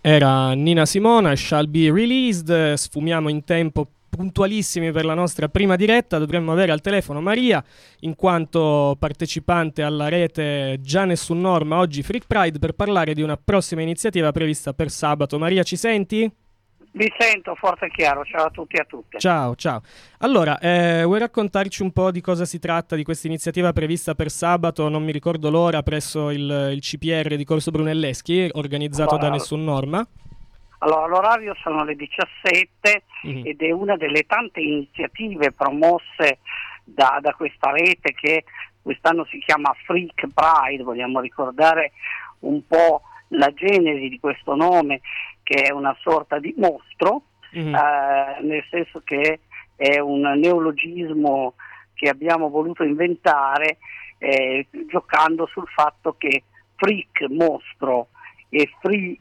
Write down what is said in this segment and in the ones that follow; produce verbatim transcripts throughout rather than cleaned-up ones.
Era Nina Simone, Shall Be Released. Sfumiamo in tempo puntualissimi per la nostra prima diretta. Dovremmo avere al telefono Maria, in quanto partecipante alla rete Già Nessun Norma, oggi Freak Pride, per parlare di una prossima iniziativa prevista per sabato. Maria, ci senti? Vi sento forte e chiaro, ciao a tutti e a tutte. Ciao, ciao. Allora, eh, vuoi raccontarci un po' di cosa si tratta, di questa iniziativa prevista per sabato, non mi ricordo l'ora, presso il, il C P R di Corso Brunelleschi, organizzato allora, da Nessun Norma? Allora, l'orario sono le diciassette mm-hmm. ed è una delle tante iniziative promosse da, da questa rete che quest'anno si chiama Freak Pride. Vogliamo ricordare un po' la genesi di questo nome, che è una sorta di mostro, mm-hmm. eh, nel senso che è un neologismo che abbiamo voluto inventare eh, giocando sul fatto che freak, mostro, e freak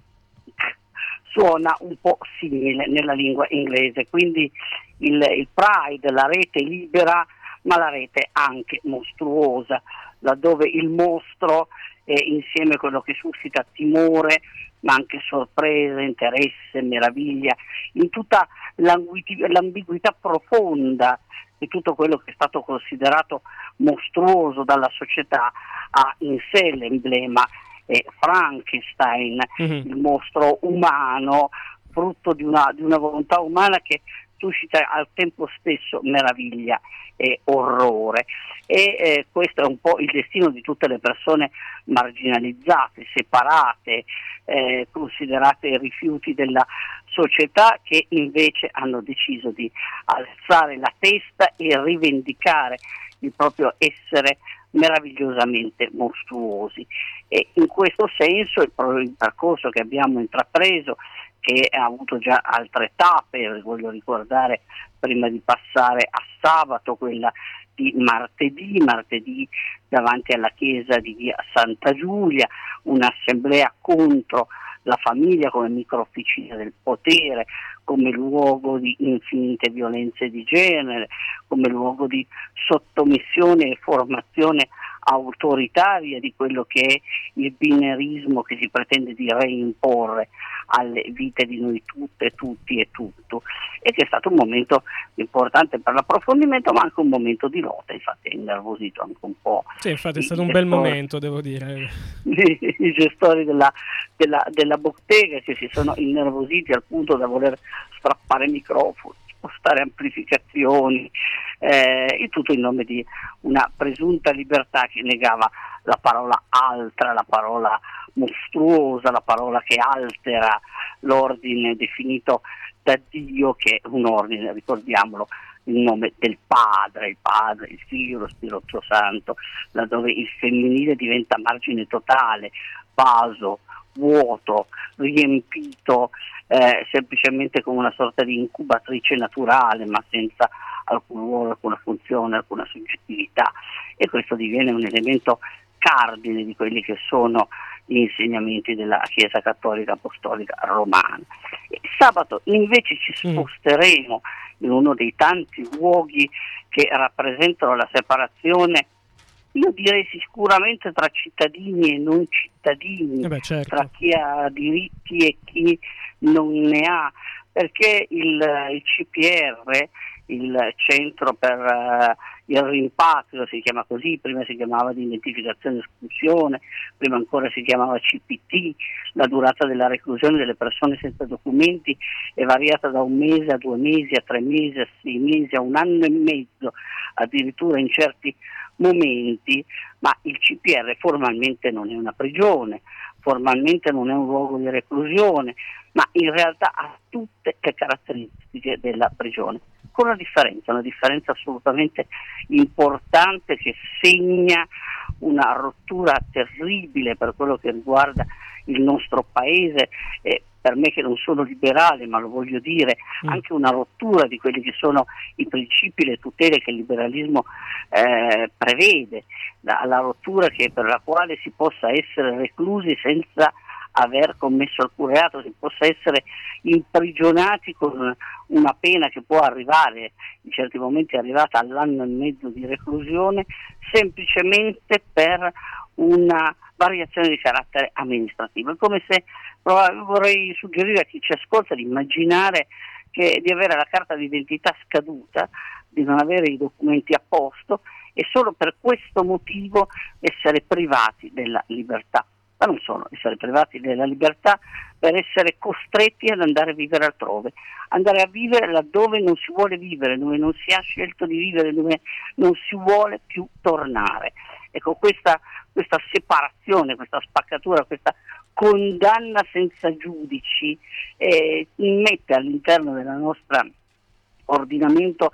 suona un po' simile nella lingua inglese, quindi il, il Pride, la rete libera, ma la rete anche mostruosa, laddove il mostro è insieme quello che suscita timore, ma anche sorpresa, interesse, meraviglia, in tutta l'ambiguità profonda di tutto quello che è stato considerato mostruoso dalla società, ha in sé l'emblema eh, Frankenstein, mm-hmm. il mostro umano, frutto di una, di una volontà umana che suscita al tempo stesso meraviglia e orrore. E eh, questo è un po' il destino di tutte le persone marginalizzate, separate, eh, considerate rifiuti della società, che invece hanno deciso di alzare la testa e rivendicare il proprio essere meravigliosamente mostruosi. E in questo senso il, il percorso che abbiamo intrapreso, che ha avuto già altre tappe, voglio ricordare prima di passare a sabato quella di martedì, martedì davanti alla chiesa di via Santa Giulia, un'assemblea contro la famiglia come microofficina del potere, come luogo di infinite violenze di genere, come luogo di sottomissione e formazione autoritaria di quello che è il binarismo che si pretende di reimporre alle vite di noi tutte, tutti e tutto, e che è stato un momento importante per l'approfondimento, ma anche un momento di lotta. Infatti è innervosito anche un po'. Sì, infatti è stato un bel momento, devo dire. I gestori della, della, della bottega, che si sono innervositi al punto da voler strappare microfoni, spostare amplificazioni, eh, il tutto in nome di una presunta libertà che negava la parola altra, la parola mostruosa, la parola che altera l'ordine definito da Dio, che è un ordine, ricordiamolo, il nome del Padre, il Padre, il Figlio, lo Spirito Santo, laddove il femminile diventa margine totale, vaso, vuoto, riempito eh, semplicemente come una sorta di incubatrice naturale, ma senza alcun ruolo, alcuna funzione, alcuna soggettività, e questo diviene un elemento cardine di quelli che sono gli insegnamenti della Chiesa Cattolica Apostolica Romana. E sabato invece ci sposteremo in uno dei tanti luoghi che rappresentano la separazione, io direi sicuramente tra cittadini e non cittadini, eh beh, certo. tra chi ha diritti e chi non ne ha, perché il, il C P R, il Centro per uh, il Rimpatrio, si chiama così, prima si chiamava di identificazione e espulsione, prima ancora si chiamava C P T, la durata della reclusione delle persone senza documenti è variata da un mese a due mesi, a tre mesi, a sei mesi, a un anno e mezzo, addirittura in certi momenti, ma il C P R formalmente non è una prigione, formalmente non è un luogo di reclusione, ma in realtà ha tutte le caratteristiche della prigione, con una differenza, una differenza assolutamente importante che segna una rottura terribile per quello che riguarda il nostro paese, e per me che non sono liberale, ma lo voglio dire, mm. anche una rottura di quelli che sono i principi, le tutele che il liberalismo eh, prevede, la, la rottura che per la quale si possa essere reclusi senza aver commesso alcun reato, si possa essere imprigionati con una pena che può arrivare, in certi momenti è arrivata all'anno e mezzo di reclusione, semplicemente per una variazioni di carattere amministrativo. È come se, vorrei suggerire a chi ci ascolta di immaginare che di avere la carta d'identità scaduta, di non avere i documenti a posto e solo per questo motivo essere privati della libertà. Ma non solo, essere privati della libertà per essere costretti ad andare a vivere altrove, andare a vivere laddove non si vuole vivere, dove non si ha scelto di vivere, dove non si vuole più tornare. Ecco, questa, questa separazione, questa spaccatura, questa condanna senza giudici eh, mette all'interno della nostra ordinamento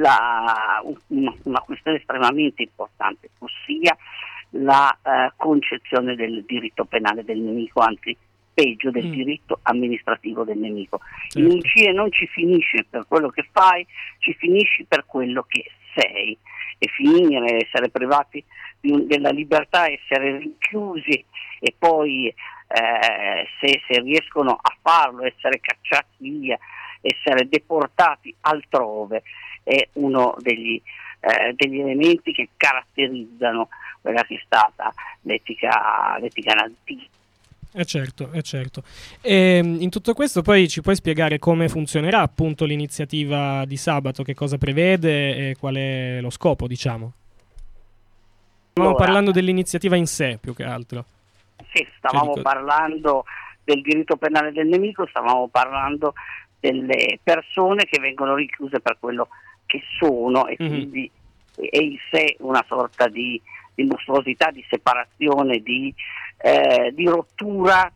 la, una, una questione estremamente importante, ossia la eh, concezione del diritto penale del nemico, anzi peggio del mm. diritto amministrativo del nemico. Certo. In C I E non ci finisce per quello che fai, ci finisci per quello che sei, e finire, essere privati di, della libertà, essere rinchiusi e poi eh, se, se riescono a farlo essere cacciati via, essere deportati altrove, è uno degli, eh, degli elementi che caratterizzano quella che è stata l'etica, l'etica nazista. Eh certo, eh certo. E in tutto questo poi ci puoi spiegare come funzionerà appunto l'iniziativa di sabato, che cosa prevede e qual è lo scopo, diciamo? Stavamo allora, parlando dell'iniziativa in sé più che altro. Sì, stavamo cioè, parlando del diritto penale del nemico, stavamo parlando delle persone che vengono rinchiuse per quello che sono e mm-hmm. quindi è in sé una sorta di, di mostruosità, di separazione, di, eh, di rottura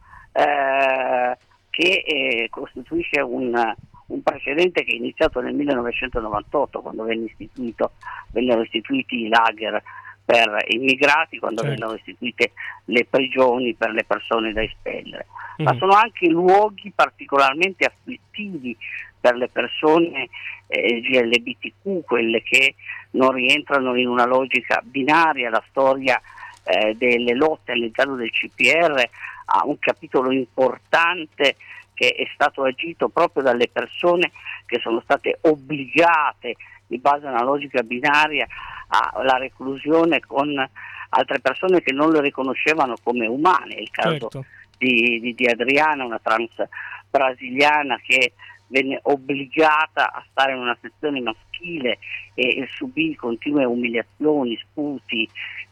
eh, che eh, costituisce un, un precedente che è iniziato nel millenovecentonovantotto, quando venne istituito, vennero istituiti i lager per immigrati, quando certo. vennero istituite le prigioni per le persone da espellere. Mm. Ma sono anche luoghi particolarmente afflittivi per le persone eh, G L B T Q, quelle che non rientrano in una logica binaria. La storia eh, delle lotte all'interno del C P R ha un capitolo importante che è stato agito proprio dalle persone che sono state obbligate in base a una logica binaria alla reclusione con altre persone che non le riconoscevano come umane. È il caso certo. di, di, di Adriana, una trans brasiliana che venne obbligata a stare in una sezione maschile e, e subì continue umiliazioni, sputi,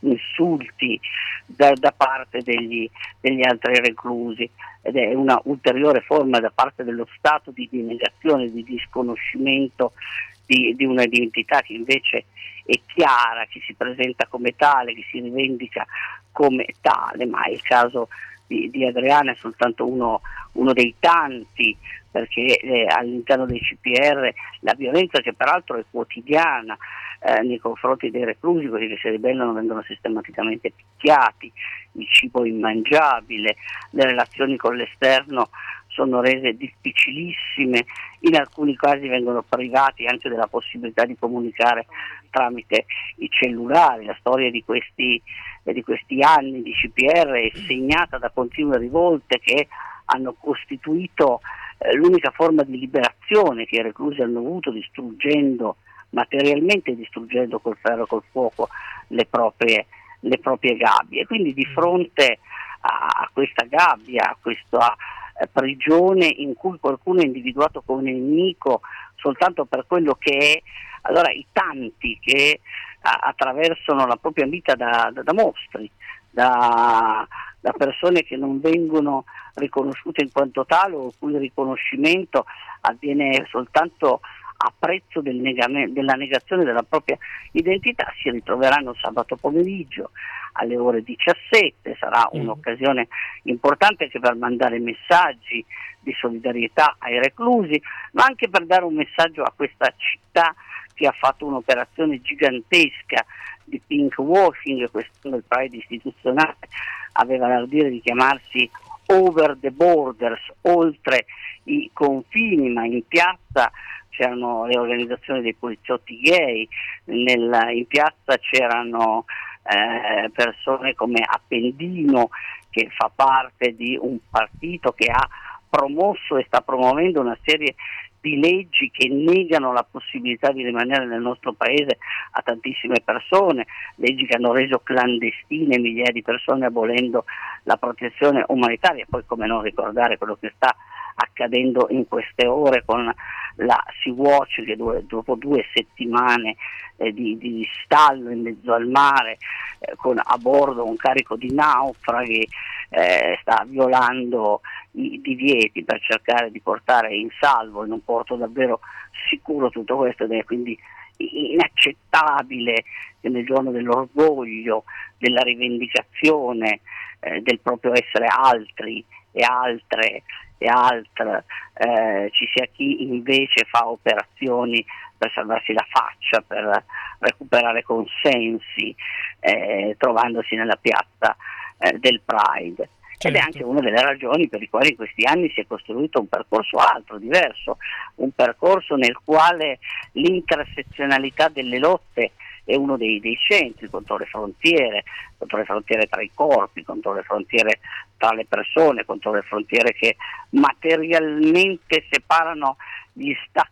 insulti da, da parte degli, degli altri reclusi, ed è una ulteriore forma da parte dello Stato di negazione, di disconoscimento di, di un'identità che invece è chiara, che si presenta come tale, che si rivendica come tale. Ma il caso di, di Adriana è soltanto uno, uno dei tanti, perché eh, all'interno dei C P R la violenza, che peraltro è quotidiana eh, nei confronti dei reclusi, quelli che si ribellano vengono sistematicamente picchiati, il cibo immangiabile, le relazioni con l'esterno sono rese difficilissime, in alcuni casi vengono privati anche della possibilità di comunicare tramite i cellulari. La storia di questi, eh, di questi anni di C P R è segnata da continue rivolte che hanno costituito eh, l'unica forma di liberazione che i reclusi hanno avuto, distruggendo materialmente, distruggendo col ferro e col fuoco le proprie, le proprie gabbie. Quindi di fronte a, a questa gabbia, a questa eh, prigione in cui qualcuno è individuato come nemico soltanto per quello che è, allora i tanti che a, attraversano la propria vita da, da, da mostri, da, da persone che non vengono riconosciute in quanto tale, o il cui riconoscimento avviene soltanto a prezzo del negame, della negazione della propria identità, si ritroveranno sabato pomeriggio alle ore diciassette. Sarà mm. un'occasione importante anche per mandare messaggi di solidarietà ai reclusi, ma anche per dare un messaggio a questa città che ha fatto un'operazione gigantesca di pink washing. Questo il Pride istituzionale aveva l'ardire di chiamarsi Over the Borders, oltre i confini, ma in piazza c'erano le organizzazioni dei poliziotti gay, nel, in piazza c'erano eh, persone come Appendino, che fa parte di un partito che ha promosso e sta promuovendo una serie di leggi che negano la possibilità di rimanere nel nostro paese a tantissime persone, leggi che hanno reso clandestine migliaia di persone abolendo la protezione umanitaria. Poi come non ricordare quello che sta accadendo in queste ore con la Sea-Watch che due, dopo due settimane eh, di, di stallo in mezzo al mare eh, con a bordo un carico di naufraghi eh, sta violando i divieti per cercare di portare in salvo in un porto davvero sicuro tutto questo, ed è quindi inaccettabile che nel giorno dell'orgoglio, della rivendicazione eh, del proprio essere altri e altre e altre eh, ci sia chi invece fa operazioni per salvarsi la faccia, per recuperare consensi, eh, trovandosi nella piazza eh, del Pride. Certo. Ed è anche una delle ragioni per le quali in questi anni si è costruito un percorso altro, diverso, un percorso nel quale l'intersezionalità delle lotte è uno dei, dei centri, contro le frontiere, contro le frontiere tra i corpi, contro le frontiere tra le persone, contro le frontiere che materialmente separano gli stati,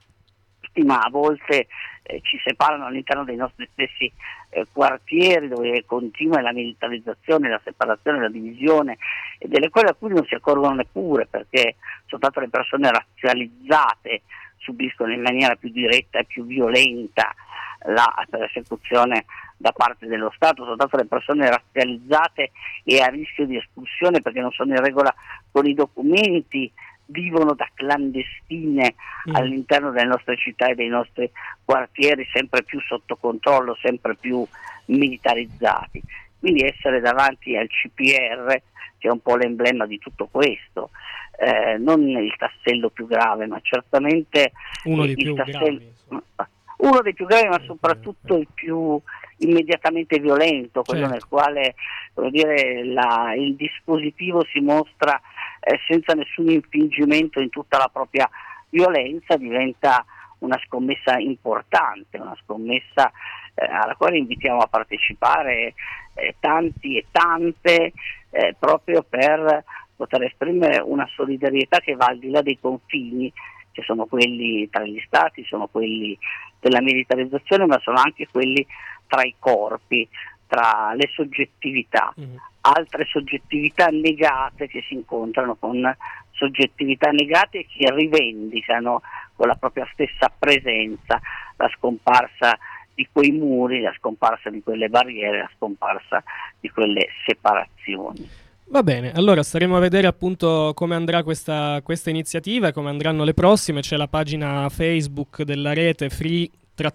ma a volte eh, ci separano all'interno dei nostri stessi eh, quartieri, dove continua la militarizzazione, la separazione, la divisione, e delle quali a cui non si accorgono neppure, perché soltanto le persone razzializzate subiscono in maniera più diretta e più violenta la persecuzione da parte dello Stato. Soltanto le persone razzializzate e a rischio di espulsione perché non sono in regola con i documenti vivono da clandestine mm. all'interno delle nostre città e dei nostri quartieri, sempre più sotto controllo, sempre più militarizzati. Quindi essere davanti al C P R, che è un po' l'emblema di tutto questo, eh, non il tassello più grave, ma certamente uno dei il più tassello, gravi. uno dei più gravi, ma soprattutto il più immediatamente violento, quello certo. nel quale, voglio dire, la, il dispositivo si mostra eh, senza nessun infingimento in tutta la propria violenza, diventa una scommessa importante, una scommessa eh, alla quale invitiamo a partecipare eh, tanti e tante eh, proprio per poter esprimere una solidarietà che va al di là dei confini, che sono quelli tra gli stati, sono quelli della militarizzazione, ma sono anche quelli tra i corpi, tra le soggettività, mm. altre soggettività negate che si incontrano con soggettività negate e che rivendicano con la propria stessa presenza la scomparsa di quei muri, la scomparsa di quelle barriere, la scomparsa di quelle separazioni. Va bene, allora staremo a vedere appunto come andrà questa, questa iniziativa e come andranno le prossime. C'è la pagina Facebook della rete Free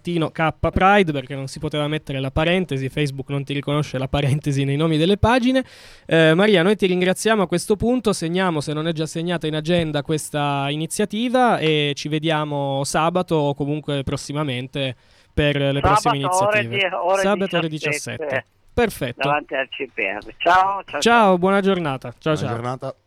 K Pride, perché non si poteva mettere la parentesi, Facebook non ti riconosce la parentesi nei nomi delle pagine. eh, Maria, noi ti ringraziamo a questo punto, segniamo, se non è già segnata in agenda, questa iniziativa e ci vediamo sabato o comunque prossimamente per le sabato, prossime iniziative. Ore di, ore sabato ore diciassette. Perfetto. Davanti al C P R. Ciao, ciao, ciao, buona giornata. Ciao, buona ciao. giornata.